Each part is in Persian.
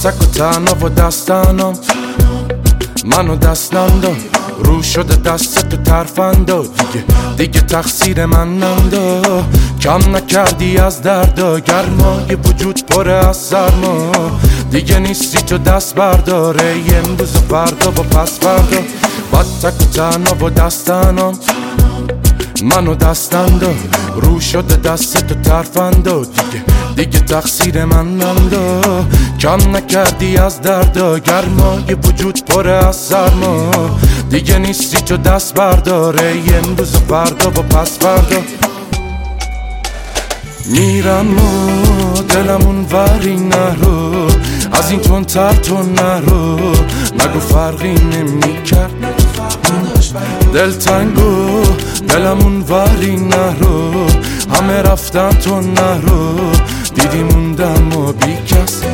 تک و تنها و دستانم منو دستم داد رو شده دست تو ترفندا دیگه تقصیر من نندا کم نکردی از دردا گرمای وجود پره از سرما دیگه نیستی تو دست برداره امروز و فردا و پس فردا با تک و تنها و دستانم منو دستم داد رو شده دست تو ترفندا دیگه تقصیر من نندا کم نکردی از دردا گرمای وجود پره از سرما دیگه نیستی تو دست برداره امروز و فردا و پس فردا میرم و دلمون وری نرو از این تون تر تو نرو نگو فرقی نمی کرد دلتنگو دلمون وری نرو همه رفتن تو نرو دیدی موندم و بی کس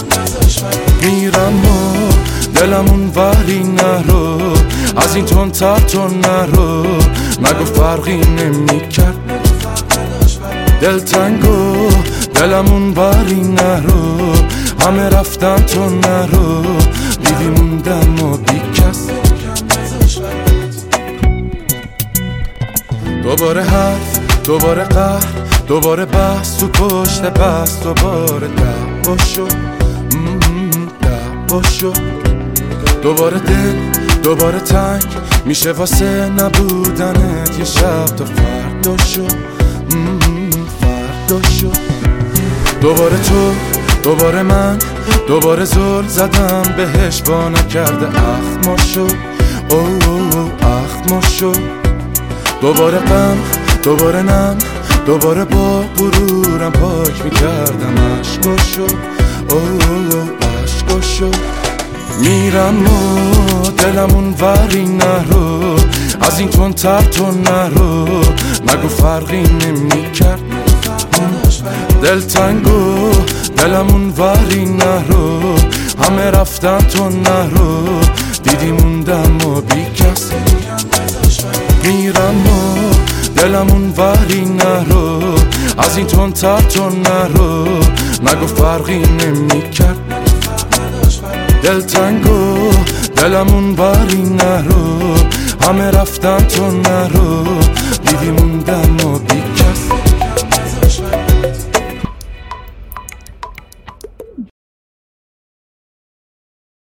میرم و دلمون وری نرو از این تون تر تو نرو نگو فرقی نمی کرد دلتنگو دلمون وری نرو همه رفتن تو نرو دیدی موندم و بی کس دوباره حرف دوباره قهر دوباره بحث تو پشت بحث دوباره دعوا شد دعوا شد دوباره دل دوباره تنگ میشه واسه نبودنت یه شب تا فردا شد فردا شد دوباره تو دوباره من دوباره زل زدم بهش با نکرده اخم شد اخم شد دوباره غم دوباره نم دوباره با غرورم پاک میکردم عشقا شد عشقا شد میرم و دلمون وری نرو از این تون تر تو نرو نگو فرقی نمی کرد دلتنگو دلمون وری نرو همه رفتن تو نرو دیدی موندم و بی کس میرم و دلمون وری نرو از این تون تر تو نرو نگو فرقی نمی کرد دلتنگو دلمون وری نرو همه رفتن تو نرو دیدی موندم و بی